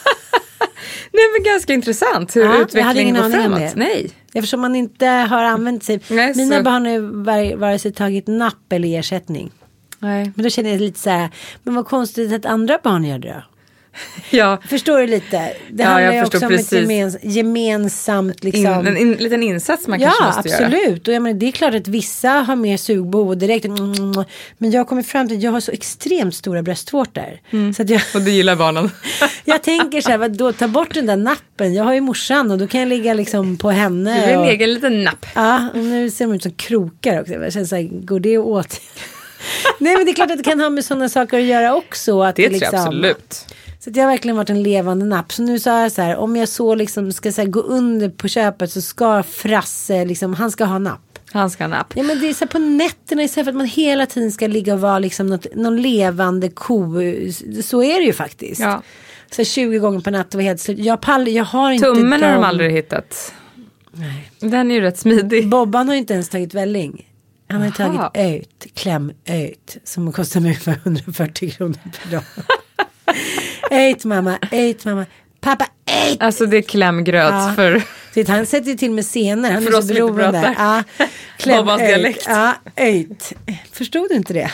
Nej, men ganska intressant hur ja, utvecklingen går framåt. Nej. Eftersom man inte har använt sig. Nej, mina så... barn har var, vare sig tagit napp eller ersättning. Nej. Men då känner jag lite så här, men vad konstigt att andra barn gör det då. Ja. Förstår du lite? Det ja, handlar ju också om precis. ett gemens, gemensamt liksom. In, en in, liten insats man ja, kanske måste absolut. göra. Ja, absolut. Och jag menar, det är klart att vissa har mer sugbehov och direkt. Mm, men jag kommer fram till att jag har så extremt stora bröstvårtor. Mm. Så att jag, och du gillar barnen. Jag tänker så här, då ta bort den där nappen. Jag har ju morsan och då kan jag ligga liksom på henne. Du vill och, lägga en liten napp. Ja, och nu ser de ut som krokar också. Jag känner så här, går det åt? Nej, men det är klart att det kan ha med sådana saker att göra också. Att det tror liksom, jag absolut. Så att jag har verkligen varit en levande napp. Så nu sa jag så här, om jag så liksom ska så här, gå under på köpet, så ska Frasse liksom, han ska ha napp. Han ska ha napp. Ja, men det är så här, på nätterna istället för att man hela tiden ska ligga och vara liksom något, någon levande ko. Så är det ju faktiskt. Ja. Så tjugo gånger per natt och var helt slut. Jag, pall, jag har inte tummen har de aldrig hittat. Nej. Den är ju rätt smidig. Bobban har inte ens tagit välling. Han har Aha. tagit öjt, klämöjt, som kostar mig för hundrafyrtio kronor per dag. Öjt mamma, öjt mamma, pappa öjt. Alltså det är klämgröt ja. för Så han sätter ju till med scener. Han för är så beroende. Ja, kläm, öjt. Ja, öjt. Förstod du inte det?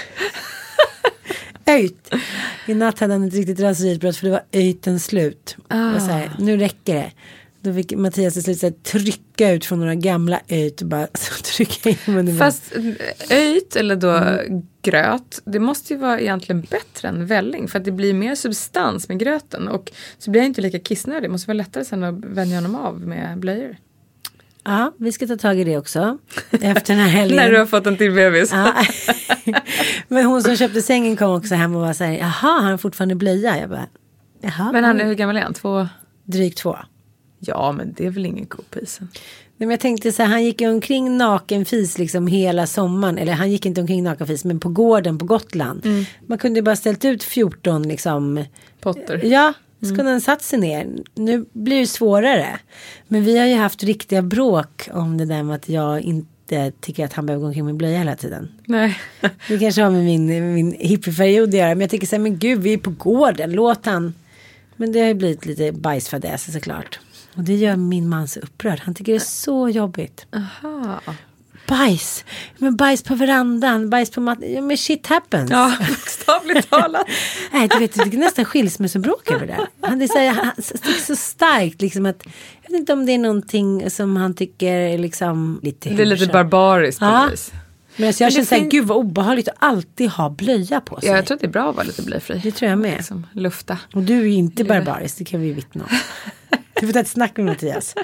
Öjt. I natt hade han ett riktigt raseriutbrott för det var öjten slut. Ah. Och så här, nu räcker det. Då fick Mattias till slut så här, trycka ut från några gamla öjt och bara så, trycka in. Fast öjt eller då mm. gröt, det måste ju vara egentligen bättre än välling för att det blir mer substans med gröten och så blir jag inte lika kissnödig. Det måste vara lättare sen att vänja honom av med blöjor. Ja, vi ska ta tag i det också. Efter den här helgen. När du har fått en till bebis. Ja. Men hon som köpte sängen kom också hem och var så här, jaha, han har fortfarande blöja. Jag bara, jaha. Men han är, hur gammal är han? Två? Drygt två. Ja, men det är väl ingen ko på isen. Men jag tänkte så här, han gick omkring nakenfis liksom hela sommaren. Eller han gick inte omkring nakenfis, men på gården på Gotland. Mm. Man kunde ju bara ställt ut fjorton liksom. Potter. Ja, så kunde han satt sig ner. Nu blir det svårare. Men vi har ju haft riktiga bråk om det där med att jag inte tycker att han behöver gå omkring med blöja hela tiden. Nej. Det kanske har med min, min hippieperiod att göra. Men jag tycker så här, men gud, vi är på gården. Låt han. Men det har ju blivit lite bajsfadäs såklart. Och det gör min man så upprörd. Han tycker det är så jobbigt. Aha. Bajs. Men bajs på verandan. Bajs på mat. Ja, men shit happens. Ja, bokstavligt talat. Nej, du vet, det är nästan skilsmässobråk över det. Han är så, här, han är så starkt liksom att jag vet inte om det är någonting som han tycker är liksom lite det är lite barbariskt på ja. vis. Men jag känner så här, fin- gud vad obehagligt att alltid ha blöja på sig. Ja, jag tror att det är bra att vara lite blöjfri. Det tror jag med. Liksom, lufta. Och du är inte barbarisk, det kan vi vittna om. Du får ta ett snack med Mattias.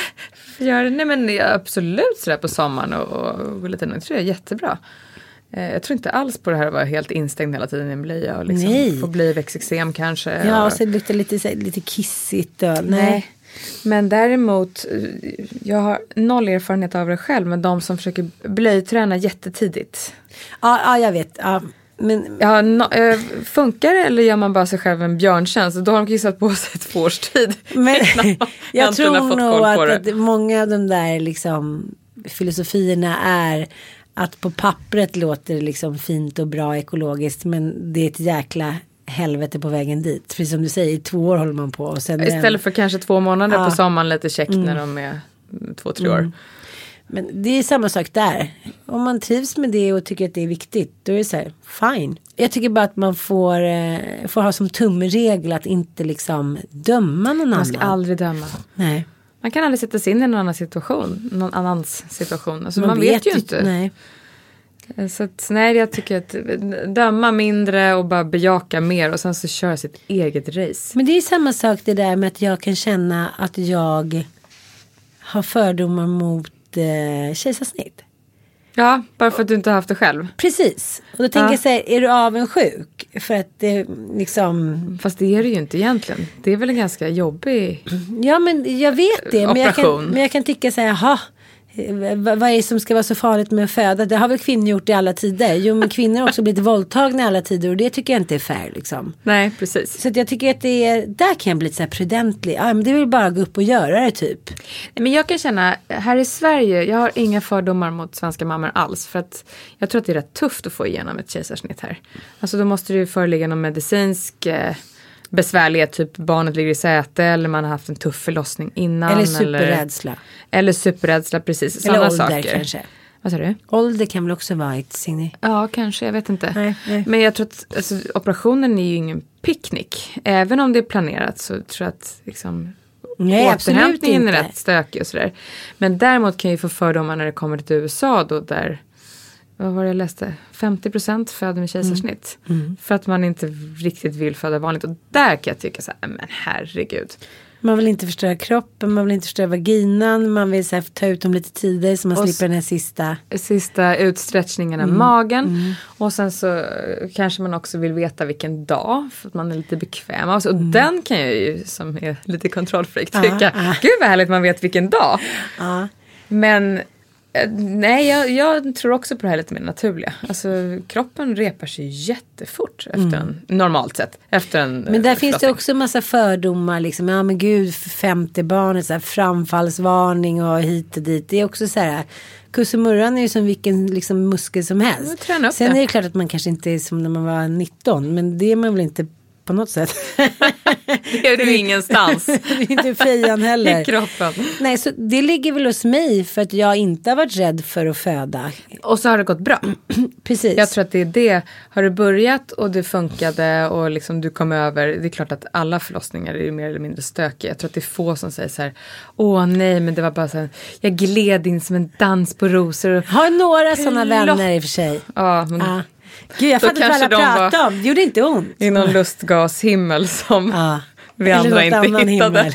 Gör, nej men jag absolut sådär på sommaren och, och, och lite, det tror jag är jättebra. Eh, jag tror inte alls på det här att vara helt instängd hela tiden i en blöja och liksom nej. Få bli växexem kanske. Ja, och, och så luktar lite, så, lite kissigt. Och, nej. nej. Men däremot, jag har noll erfarenhet av det själv, men de som försöker blöjträna jättetidigt. Ja, ja jag vet. Ja. Men, ja, no, äh, funkar det eller gör man bara sig själv en björntjänst? Då har de kissat på sig två års tid. Men, jag tror nog att, att många av de där liksom, filosofierna är att på pappret låter det liksom fint och bra ekologiskt, men det är ett jäkla helvete på vägen dit. För som du säger, i två år håller man på. Och sen istället den, för kanske två månader ja. På sommaren lite käckt mm. när de är två, tre år. Mm. Men det är samma sak där. Om man trivs med det och tycker att det är viktigt, då är det så här, fine. Jag tycker bara att man får, eh, får ha som tumregel att inte liksom döma någon annan. Man ska aldrig döma. Nej. Man kan aldrig sätta sig in i någon annan situation. Någon annans situation. Alltså man, man vet, vet ju inte. Nej. Så att, nej, jag tycker att döma mindre och bara bejaka mer och sen så köra sitt eget race. Men det är samma sak det där med att jag kan känna att jag har fördomar mot eh, kejsarsnitt. Ja, bara för att du inte har haft det själv. Precis. Och då tänker ja. Jag säga, är du avundsjuk? För att det liksom... Fast det är det ju inte egentligen. Det är väl en ganska jobbig ja, men jag vet det. operation. Men jag kan, men jag kan tycka så här, jaha. Vad är det som ska vara så farligt med att föda? Det har väl kvinnor gjort i alla tider. Jo, men kvinnor har också blivit våldtagna i alla tider. Och det tycker jag inte är fair liksom. Nej, precis. Så att jag tycker att det är, där kan jag bli så här prudentlig. Ja, men det vill bara gå upp och göra det typ. Men jag kan känna, här i Sverige, jag har inga fördomar mot svenska mammor alls. För att jag tror att det är rätt tufft att få igenom ett kejsarsnitt här. Alltså då måste det ju föreligga någon medicinsk... Eh, besvärlighet, typ barnet ligger i säte eller man har haft en tuff förlossning innan. Eller superrädsla. Eller, eller superrädsla, precis. Eller sådana ålder saker. Kanske. Vad sa du? Ålder kan väl också vara ett signal. Ja, kanske. Jag vet inte. Nej, nej. Men jag tror att alltså, operationen är ju ingen picknick. Även om det är planerat så tror jag att liksom, nej, återhämtningen är rätt stökig och sådär. Men däremot kan jag ju få fördomar när det kommer till U S A då där vad var det jag läste? femtio procent föder med kejsarsnitt. Mm. Mm. För att man inte riktigt vill föda vanligt. Och där kan jag tycka så här, men herregud. Man vill inte förstöra kroppen, man vill inte förstöra vaginan. Man vill så här, ta ut dem lite tidigare så man och slipper den här sista... Sista utsträckningen av mm. magen. Mm. Och sen så kanske man också vill veta vilken dag. För att man är lite bekväm. Alltså, och mm. den kan jag ju, som är lite kontrollfreak, tycka. Ah, ah. Gud vad härligt man vet vilken dag. Ah. Men... Nej, jag, jag tror också på det här lite mer naturliga. Alltså kroppen repar sig jättefort efter mm. en, normalt sett. Efter en men där finns det också en massa fördomar. Liksom, ja men gud, för femte barnet, så här, framfallsvarning och hit och dit. Det är också så här, kussemurran är ju som vilken liksom, muskel som helst. Sen det. Är det klart att man kanske inte är som när man var nitton. Men det är man väl inte på något sätt. Det är du ingenstans. Det är inte fejan heller. I kroppen. Nej, så det ligger väl hos mig för att jag inte har varit rädd för att föda. Och så har det gått bra. Precis. Jag tror att det är det. Har du börjat och det funkade och liksom du kom över. Det är klart att alla förlossningar är ju mer eller mindre stökiga. Jag tror att det är få som säger så här: åh nej, men det var bara så här, jag gled in som en dans på rosor. Har några sådana vänner i och för sig. Ja, men ah. Gud, jag fattar inte vad alla pratar om. Det gjorde inte ont. I någon lustgashimmel som ah. vi andra inte hittade.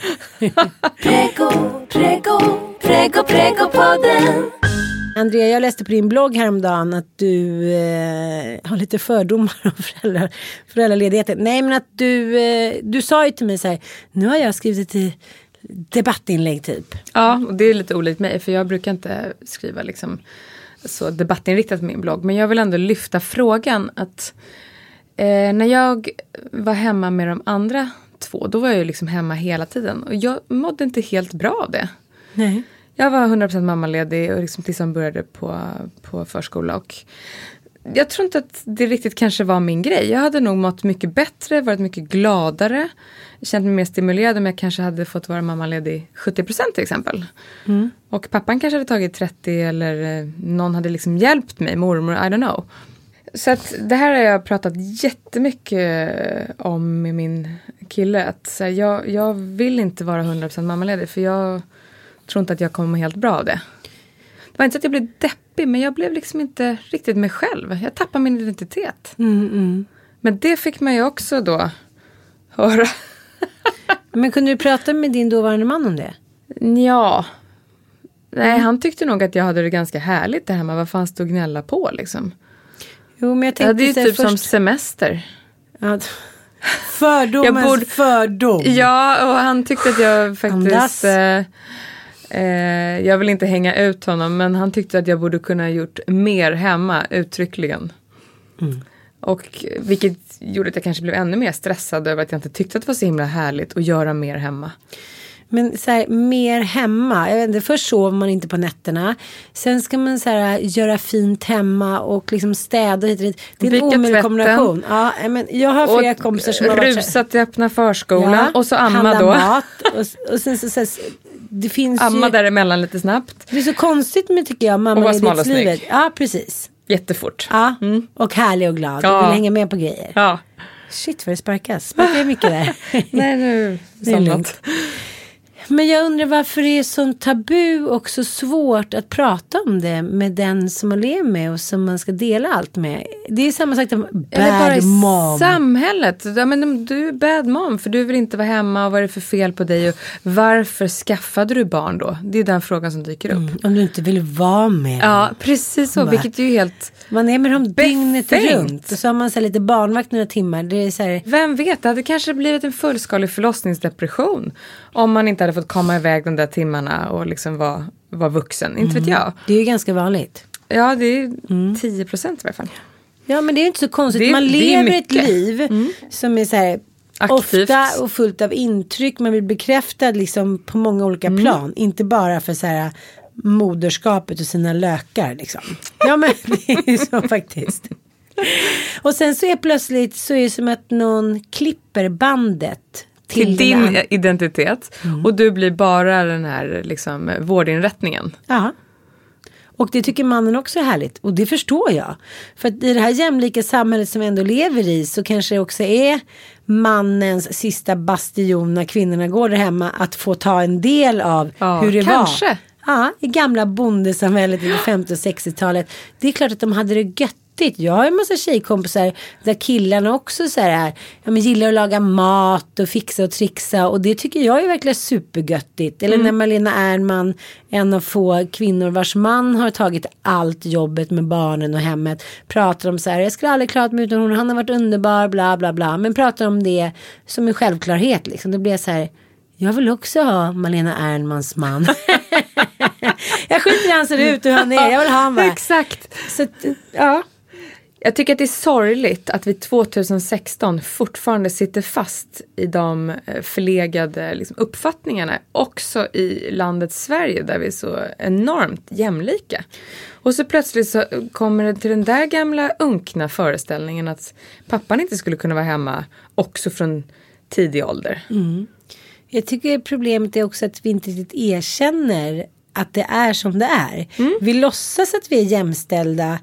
Prego, prego, prego, prego podden. Andrea, jag läste på din blogg häromdagen att du eh, har lite fördomar om föräldrar, föräldraledigheten. Nej, men att du, eh, du sa ju till mig så här: nu har jag skrivit ett debattinlägg typ. Ja, och det är lite olikt mig, för jag brukar inte skriva liksom så debattinriktat på min blogg. Men jag vill ändå lyfta frågan att eh, när jag var hemma med de andra två, då var jag ju liksom hemma hela tiden. Och jag mådde inte helt bra av det. Nej. Jag var hundra procent mammaledig och liksom tills jag började på, på förskola. Och jag tror inte att det riktigt kanske var min grej. Jag hade nog mått mycket bättre, varit mycket gladare. Känt mig mer stimulerad om jag kanske hade fått vara mammaledig sjuttio procent till exempel. Mm. Och pappan kanske hade tagit trettio eller eh, någon hade liksom hjälpt mig, mormor, I don't know. Så att det här har jag pratat jättemycket om med min kille. Att så här, jag, jag vill inte vara hundra procent mammaledig för jag tror inte att jag kommer helt bra av det. Det var inte så att jag blev deppig, men jag blev liksom inte riktigt mig själv. Jag tappade min identitet. Mm, mm. Men det fick man ju också då höra. Men kunde du prata med din dåvarande man om det? Ja. Nej, mm. han tyckte nog att jag hade det ganska härligt det här med vad fanns det att gnälla på liksom. Jo, men jag tänkte ja, det är ju typ först... som semester. Ja. Fördomens borde... fördom. Ja, och han tyckte att jag faktiskt... Eh, eh, jag vill inte hänga ut honom, men han tyckte att jag borde kunna ha gjort mer hemma, uttryckligen. Mm. Och vilket gjorde att jag kanske blev ännu mer stressad över att jag inte tyckte att det var så himla härligt att göra mer hemma. Men så här, mer hemma. Jag vet inte, först sover man inte på nätterna. Sen ska man så här, göra fint hemma och liksom städa hit och dit. Det är en omöjlig kombination. Ja, men jag har flera kompisar som har varit rusat till öppna förskolan ja, och så amma då. Mat, och, och sen så, så här, det finns amma ju, däremellan lite snabbt. Det är så konstigt med tycker jag mamma i ditt livet. Ja, precis. Jättefort. Ja, mm. Och härlig och glad. Ja. Och vill hänga med på grejer. Ja. Shit vad det sparkas. Sparkar det mycket där? Nej, nu det är lugnt. Men jag undrar varför det är så tabu och så svårt att prata om det med den som man lever med och som man ska dela allt med. Det är samma sak som bad mom. Samhället. Ja, men du är bad mom för du vill inte vara hemma och vad är det för fel på dig och varför skaffade du barn då? Det är den frågan som dyker upp. Mm, om du inte vill vara med dem. Ja, precis så. Bara, vilket är ju helt man är med dem dygnet runt och så har man så lite barnvakt några timmar. Det är så här... Vem vet, det hade kanske blivit en fullskalig förlossningsdepression om man inte hade fått komma iväg de där timmarna och liksom vara, vara vuxen. Inte mm. vet jag. Det är ju ganska vanligt. Ja, det är mm. tio procent i alla fall. Ja, men det är inte så konstigt. Det, man det lever ett liv mm. som är så här aktivt. Ofta och fullt av intryck. Man vill bekräfta liksom på många olika mm. plan. Inte bara för så här moderskapet och sina lökar liksom. Ja, men det är ju så faktiskt. Och sen så är plötsligt så är det som att någon klipper bandet till, till din an- identitet mm. och du blir bara den här liksom vårdinrättningen. Ja. Och det tycker mannen också är härligt. Och det förstår jag. För att i det här jämlika samhället som vi ändå lever i så kanske det också är mannens sista bastion när kvinnorna går där hemma att få ta en del av ja, hur det kanske. var. Ja, i gamla bondesamhället i femtio- och sextiotalet. Det är klart att de hade det gött. Jag har en massa tjejkompisar där killarna också så här, ja, men gillar att laga mat och fixa och trixa och det tycker jag är verkligen supergöttigt. Eller mm. när Malena Ernman, en av få kvinnor vars man har tagit allt jobbet med barnen och hemmet, pratar om så här, jag skulle aldrig klarat mig utan hon, han har varit underbar, bla bla bla, men pratar om det som en självklarhet liksom. Det blir så här, jag vill också ha Malena Ernmans man. Jag skiter i hur han ser ut och hur han är, jag vill ha honom. Exakt. Så ja. Jag tycker att det är sorgligt att vi tjugohundrasexton fortfarande sitter fast i de förlegade liksom, uppfattningarna. Också i landet Sverige där vi är så enormt jämlika. Och så plötsligt så kommer det till den där gamla unkna föreställningen att pappan inte skulle kunna vara hemma också från tidig ålder. Mm. Jag tycker problemet är också att vi inte riktigt erkänner att det är som det är. Mm. Vi låtsas att vi är jämställda,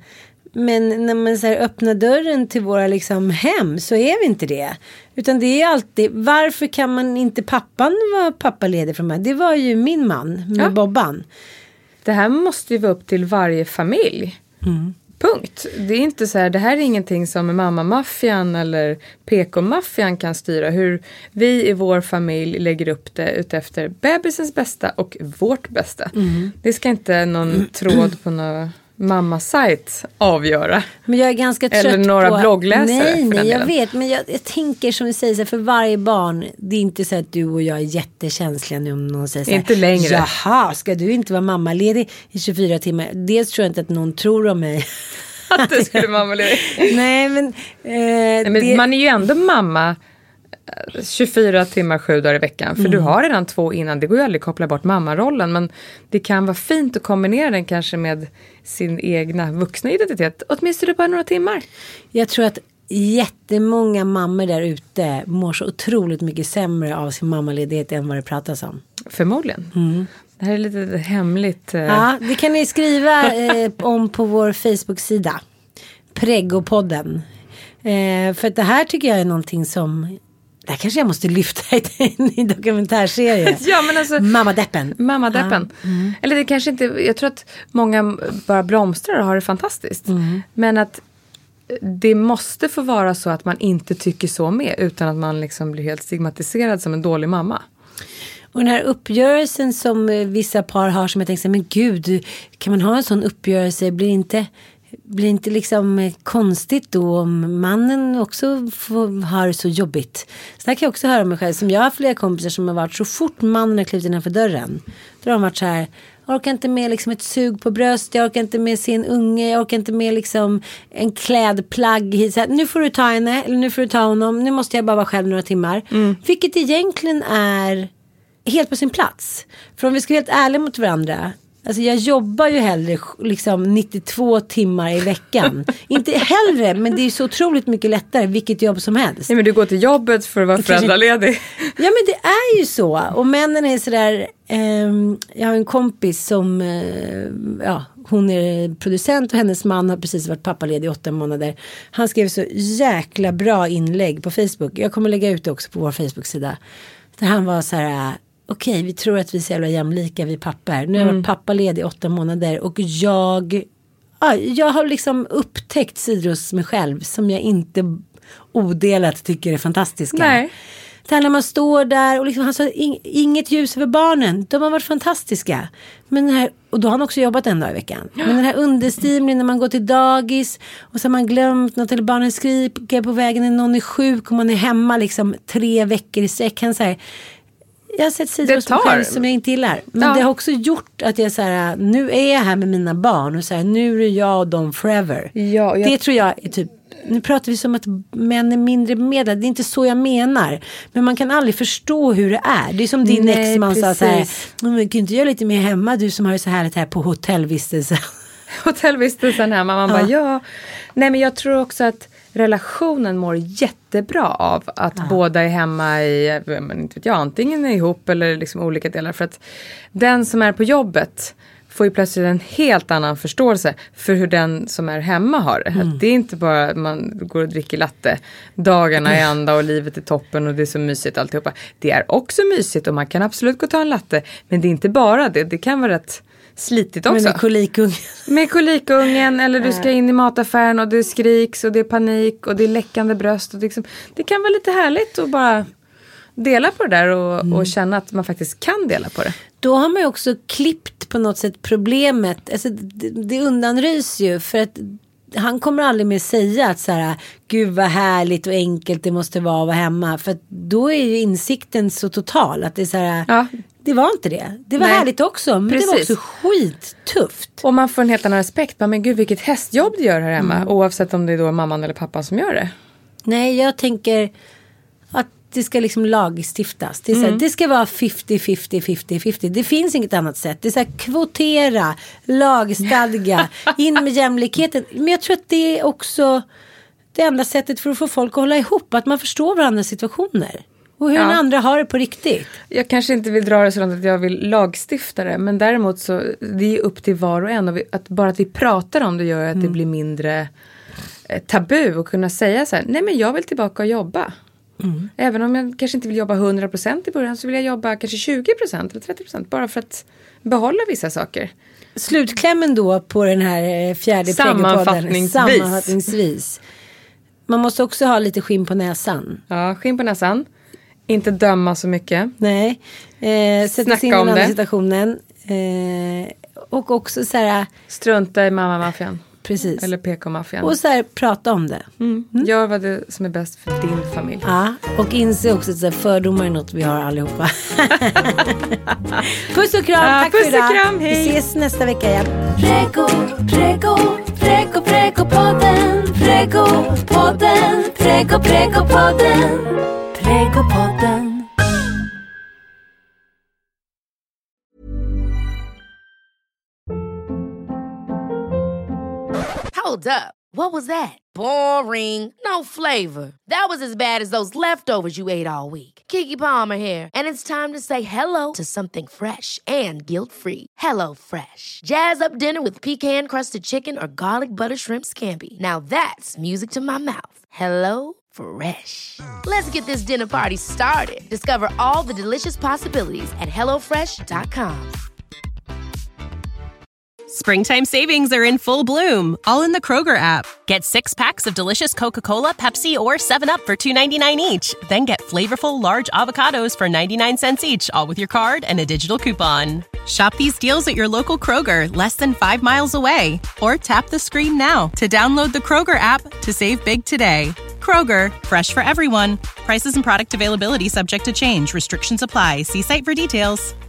men när man så här öppnar dörren till våra liksom hem så är vi inte det. Utan det är alltid, varför kan man inte pappan vara pappaledig från mig? Det var ju min man med ja. Bobban. Det här måste ju vara upp till varje familj. Mm. Punkt. Det är inte så här, det här är ingenting som mamma-maffian eller P K-maffian kan styra. Hur vi i vår familj lägger upp det utefter bebisens bästa och vårt bästa. Mm. Det ska inte någon mm. tråd på någon mamma-sajt avgöra. Men jag är ganska trött eller några på... bloggläsare. Nej, nej, jag vet. Men jag, jag tänker som du säger, så här, för varje barn, det är inte så att du och jag är jättekänsliga nu om någon säger så här, inte längre. Jaha, ska du inte vara mammaledig i tjugofyra timmar? Dels tror jag inte att någon tror om mig. Att du skulle mammaledig. Nej, men... Eh, nej, men det... Man är ju ändå mamma tjugofyra timmar, sju dagar i veckan. För mm. du har redan två innan. Det går ju aldrig att koppla bort mammarollen. Men det kan vara fint att kombinera den kanske med sin egna vuxna identitet. Åtminstone bara några timmar. Jag tror att jättemånga mammor där ute mår så otroligt mycket sämre av sin mammaledighet än vad det pratas om. Förmodligen. Mm. Det här är lite hemligt. Eh. Ja, det kan ni skriva eh, om på vår Facebook-sida. Pregopodden. Eh, för att det här tycker jag är någonting som... Det här kanske jag måste lyfta i en dokumentärserie. Ja, men alltså, Mamma-deppen. Mamma-deppen. Ja. Mm. Eller det kanske inte... Jag tror att många bara blomstrar och har det fantastiskt. Mm. Men att det måste få vara så att man inte tycker så med. Utan att man liksom blir helt stigmatiserad som en dålig mamma. Och den här uppgörelsen som vissa par har, som jag tänker, men gud, kan man ha en sån uppgörelse? Blir inte... Blir inte liksom konstigt då om mannen också får, har det så jobbigt? Så här kan jag också höra mig själv. Som jag har flera kompisar som har varit så fort mannen har klivit innanför dörren. Då har de varit så här, jag orkar inte med liksom ett sug på bröst. Jag orkar inte med sin unge. Jag orkar inte med liksom en klädplagg. Så här, nu får du ta henne, eller nu får du ta honom. Nu måste jag bara vara själv några timmar. Mm. Vilket egentligen är helt på sin plats. För om vi ska vara helt ärliga mot varandra... Alltså jag jobbar ju hellre liksom nittiotvå timmar i veckan. Inte hellre, men det är så otroligt mycket lättare vilket jobb som helst. Nej, men du går till jobbet för att vara föräldraledig. Ja, men det är ju så. Och männen är sådär... Eh, jag har en kompis som... Eh, ja, hon är producent och hennes man har precis varit pappaledig i åtta månader. Han skrev så jäkla bra inlägg på Facebook. Jag kommer lägga ut det också på vår Facebook-sida. Där han var så här... Okej, vi tror att vi är så jävla jämlika, vi pappor. Nu har jag varit pappaledig i åtta månader. Och jag, ja, jag har liksom upptäckt sidor hos mig själv som jag inte odelat tycker är fantastiska. Nej. Där när man står där och liksom, han sa inget ljus över barnen. De har varit fantastiska. Men den här, och då har han också jobbat en dag i veckan. Men den här understimningen när man går till dagis och så har man glömt något eller barnen skriker på vägen när någon är sjuk och man är hemma liksom tre veckor i sträck. Han säger... Jag har sett sidor hos mig själv som jag inte gillar. Men ja. Det har också gjort att jag så här, nu är jag här med mina barn och så här, nu är jag och dem forever. Ja, jag... Det tror jag är typ, nu pratar vi som att män är mindre bemedlade. Det är inte så jag menar. Men man kan aldrig förstå hur det är. Det är som din Nej, ex-man sa så här, men kan inte göra lite mer hemma, du som har det så härligt här på hotellvistelse. Hotellvistelsen hemma, man ja. bara ja. Nej, men jag tror också att relationen mår jättebra av att Aha. båda är hemma i, men inte vet jag, antingen är ihop eller liksom olika delar. För att den som är på jobbet får ju plötsligt en helt annan förståelse för hur den som är hemma har det. Mm. Det är inte bara man går och dricker latte dagarna i ända och livet är toppen och det är så mysigt alltihopa. Det är också mysigt och man kan absolut gå och ta en latte. Men det är inte bara det, det kan vara rätt slitigt också. Med kolikungen. Med kolikungen eller du ska in i mataffären och det skriks och det är panik och det är läckande bröst. Och det, liksom, det kan vara lite härligt att bara dela på det där och, mm. och känna att man faktiskt kan dela på det. Då har man ju också klippt på något sätt problemet. Alltså, det, det undanrys ju för att han kommer aldrig mer säga att så här, gud vad härligt och enkelt det måste vara att vara hemma. För att då är ju insikten så total att det är så här... Ja. Det var inte det. Det var Nej. härligt också. Men Precis. det var också skittufft. Och man får en helt annan respekt. Men gud, vilket hästjobb du gör här hemma. Mm. Oavsett om det är då mamman eller pappan som gör det. Nej, jag tänker att det ska liksom lagstiftas. Det, är mm. så här, det ska vara femtio femtio femtio femtio. Det finns inget annat sätt. Det är så här, kvotera, lagstadga, in med jämlikheten. Men jag tror att det är också det enda sättet för att få folk att hålla ihop. Att man förstår varandras situationer. Och hur ja. den andra har det på riktigt. Jag kanske inte vill dra det så långt att jag vill lagstifta det. Men däremot så det är upp till var och en. Och vi, att bara att vi pratar om det gör att mm. det blir mindre eh, tabu. Och kunna säga så här, nej men jag vill tillbaka och jobba. Mm. Även om jag kanske inte vill jobba hundra procent i början så vill jag jobba kanske tjugo procent eller trettio procent. Bara för att behålla vissa saker. Slutklämmen då på den här fjärde Sammanfattningsvis. Sammanfattningsvis. Man måste också ha lite skinn på näsan. Ja, skinn på näsan. Inte döma så mycket. Nej. Eh, sätta sig in i den andra situationen. Eh, och också så här. Strunta i mamma-maffian. Precis. Eller P K-maffian. Och så här, prata om det. Mm. Mm. Gör vad det som är bäst för din familj. Ja, och inse också att så här, fördomar är något vi har allihopa. Puss och kram, ja, tack puss för idag. Och kram, hej. Vi ses nästa vecka igen. Prego, prego, prego, prego podden. Prego podden, prego, prego podden. Prego podden. Hold up. What was that? Boring. No flavor. That was as bad as those leftovers you ate all week. Keke Palmer here, and it's time to say hello to something fresh and guilt-free. Hello Fresh. Jazz up dinner with pecan-crusted chicken or garlic butter shrimp scampi. Now that's music to my mouth. Hello Fresh. Let's get this dinner party started. Discover all the delicious possibilities at hello fresh dot com. Springtime savings are in full bloom, all in the Kroger app. Get six packs of delicious Coca-Cola, Pepsi, or seven up for two ninety-nine each. Then get flavorful large avocados for ninety-nine cents each, all with your card and a digital coupon. Shop these deals at your local Kroger, less than five miles away. Or tap the screen now to download the Kroger app to save big today. Kroger, fresh for everyone. Prices and product availability subject to change. Restrictions apply. See site for details.